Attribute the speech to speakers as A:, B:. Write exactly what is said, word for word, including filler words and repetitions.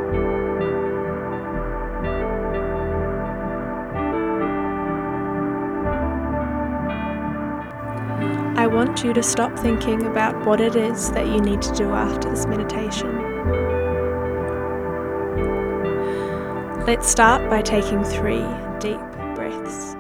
A: I want you to stop thinking about what it is that you need to do after this meditation. Let's start by taking three deep breaths.